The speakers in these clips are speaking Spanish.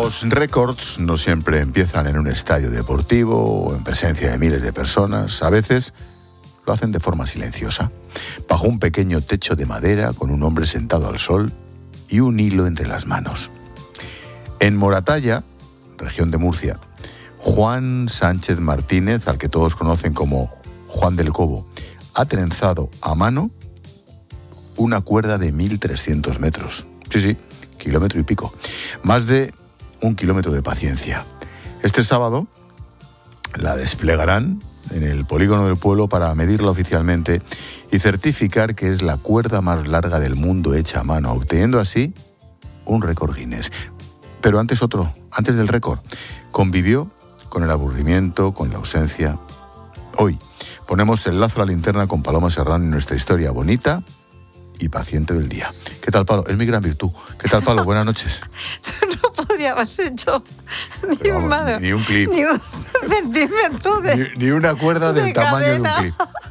Los récords no siempre empiezan en un estadio deportivo o en presencia de miles de personas. A veces lo hacen de forma silenciosa, bajo un pequeño techo de madera con un hombre sentado al sol y un hilo entre las manos. En Moratalla, región de Murcia, Juan Sánchez Martínez, al que todos conocen como Juan del Cobo, ha trenzado a mano una cuerda de 1.300 metros. Sí, kilómetro y pico. Más de 1 kilómetro de paciencia. Este sábado la desplegarán en el polígono del pueblo para medirla oficialmente y certificar que es la cuerda más larga del mundo hecha a mano, obteniendo así un récord Guinness. Pero antes del récord, convivió con el aburrimiento, con la ausencia. Hoy ponemos el lazo a la linterna con Paloma Serrano en nuestra historia bonita y paciente del día. ¿Qué tal, Palo? Es mi gran virtud. ¿Qué tal, Palo? Buenas noches. Tú no podrías haber hecho ni un clip. Ni un centímetro de ni una cuerda del tamaño de un clip.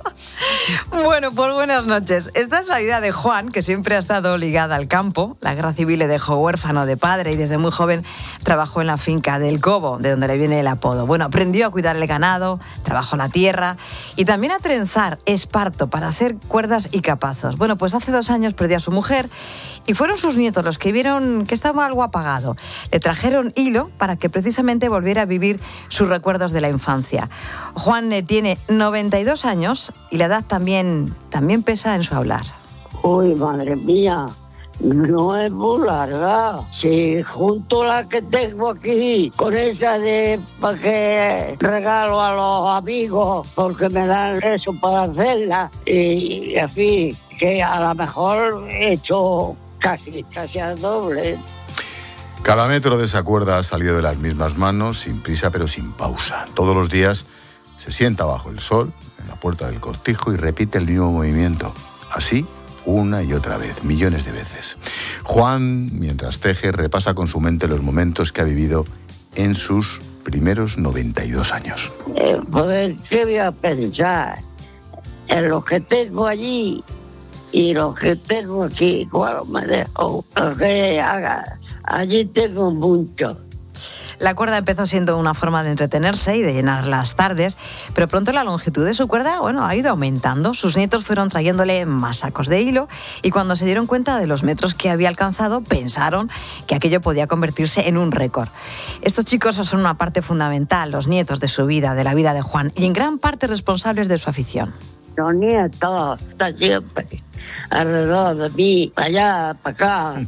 Bueno, pues buenas noches. Esta es la vida de Juan, que siempre ha estado ligada al campo. La guerra civil le dejó huérfano de padre y desde muy joven trabajó en la finca del Cobo, de donde le viene el apodo. Bueno, aprendió a cuidar el ganado, trabajó la tierra y también a trenzar esparto para hacer cuerdas y capazos. Bueno, pues hace 2 años perdió a su mujer y fueron sus nietos los que vieron que estaba algo apagado. Le trajeron hilo para que precisamente volviera a vivir sus recuerdos de la infancia. Juan tiene 92 años y la edad también pesa en su hablar. Uy, madre mía, no es muy larga. Si junto la que tengo aquí con esa de para que regalo a los amigos porque me dan eso para hacerla y así, que a lo mejor he hecho casi al doble. Cada metro de esa cuerda ha salido de las mismas manos, sin prisa pero sin pausa. Todos los días se sienta bajo el sol, en la puerta del cortijo, y repite el mismo movimiento. Así, una y otra vez, millones de veces. Juan, mientras teje, repasa con su mente los momentos que ha vivido en sus primeros 92 años. Pues, ¿qué voy a pensar? En lo que tengo allí y lo que tengo aquí, cuando me dejo lo que haga. Allí tengo mucho. La cuerda empezó siendo una forma de entretenerse y de llenar las tardes, pero pronto la longitud de su cuerda, ha ido aumentando. Sus nietos fueron trayéndole más sacos de hilo y cuando se dieron cuenta de los metros que había alcanzado, pensaron que aquello podía convertirse en un récord. Estos chicos son una parte fundamental, los nietos, de su vida, de la vida de Juan, y en gran parte responsables de su afición. Los nietos están siempre alrededor de mí, para allá, para acá.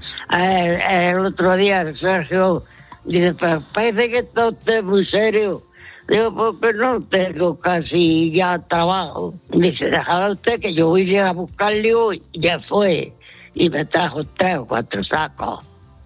El otro día Sergio dice, pero parece que está usted muy serio. Digo, porque no tengo casi ya trabajo. Dice, déjalo usted que yo voy a buscarle hoy. Ya fue. Y me trajo 3 o 4 sacos.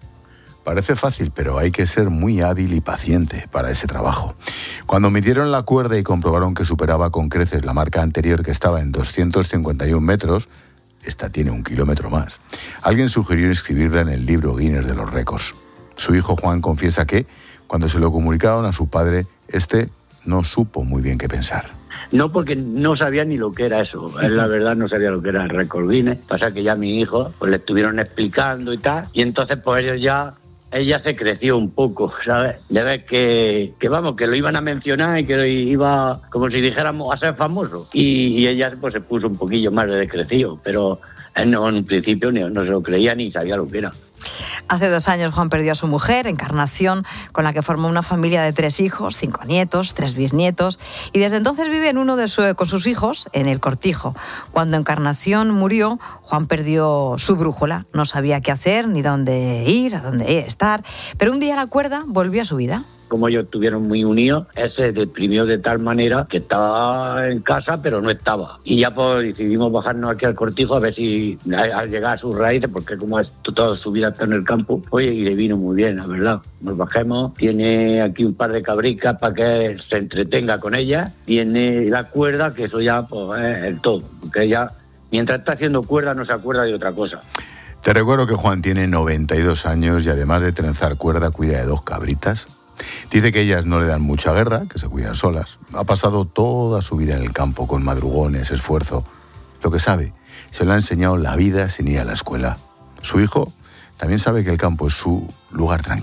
Parece fácil, pero hay que ser muy hábil y paciente para ese trabajo. Cuando midieron la cuerda y comprobaron que superaba con creces la marca anterior, que estaba en 251 metros, esta tiene 1 kilómetro más. Alguien sugirió inscribirla en el libro Guinness de los récords. Su hijo Juan confiesa que, cuando se lo comunicaron a su padre, este no supo muy bien qué pensar. No, porque no sabía ni lo que era eso. Él, la verdad, no sabía lo que era el récord Guinness. Pasa que ya a mi hijo pues le estuvieron explicando y tal. Y entonces, pues ella se creció un poco, ¿sabes? De ver que lo iban a mencionar y que iba, como si dijéramos, a ser famoso. Y ella pues se puso un poquillo más de crecido, pero él no, en un principio no se lo creía ni sabía lo que era. Hace 2 años Juan perdió a su mujer, Encarnación, con la que formó una familia de 3 hijos, 5 nietos, 3 bisnietos, y desde entonces vive con sus hijos en el cortijo. Cuando Encarnación murió, Juan perdió su brújula, no sabía qué hacer, ni dónde ir, a dónde estar, pero un día la cuerda volvió a su vida. Como ellos estuvieron muy unidos, él se deprimió de tal manera que estaba en casa, pero no estaba. Y ya pues decidimos bajarnos aquí al cortijo a ver si al llegar a sus raíces, porque como es toda su vida está en el campo, oye, y le vino muy bien, la verdad. Nos bajemos, tiene aquí un par de cabricas para que se entretenga con ellas, tiene la cuerda, que eso ya pues es el todo, porque ella, mientras está haciendo cuerda, no se acuerda de otra cosa. Te recuerdo que Juan tiene 92 años y además de trenzar cuerda, cuida de 2 cabritas. Dice que ellas no le dan mucha guerra, que se cuidan solas. Ha pasado toda su vida en el campo, con madrugones, esfuerzo. Lo que sabe, se lo ha enseñado la vida sin ir a la escuela. Su hijo también sabe que el campo es su lugar tranquilo.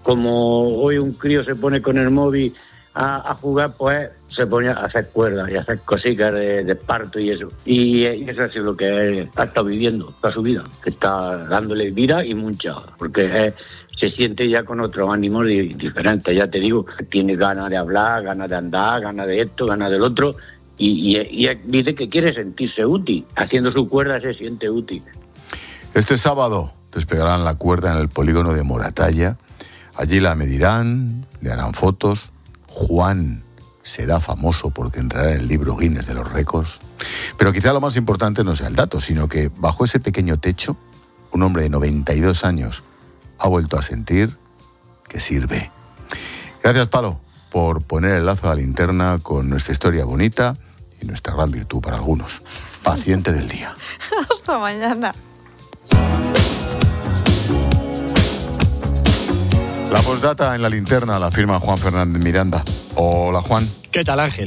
como hoy un crío se pone con el móvil a jugar, pues se pone a hacer cuerdas y a hacer cositas de parto y eso. Y eso es lo que él ha estado viviendo toda su vida, que está dándole vida y mucha, porque se siente ya con otros ánimos diferentes. Ya te digo, tiene ganas de hablar, ganas de andar, ganas de esto, ganas del otro, y dice que quiere sentirse útil. Haciendo su cuerda se siente útil. Este sábado desplegarán la cuerda en el polígono de Moratalla. Allí la medirán, le harán fotos. Juan será famoso porque entrará en el libro Guinness de los récords. Pero quizá lo más importante no sea el dato, sino que bajo ese pequeño techo, un hombre de 92 años ha vuelto a sentir que sirve. Gracias, Palo, por poner el lazo a la linterna con nuestra historia bonita y nuestra gran virtud para algunos. Paciente del día. Hasta mañana. La postdata en la linterna la firma Juan Fernández Miranda. Hola, Juan. ¿Qué tal, Ángel?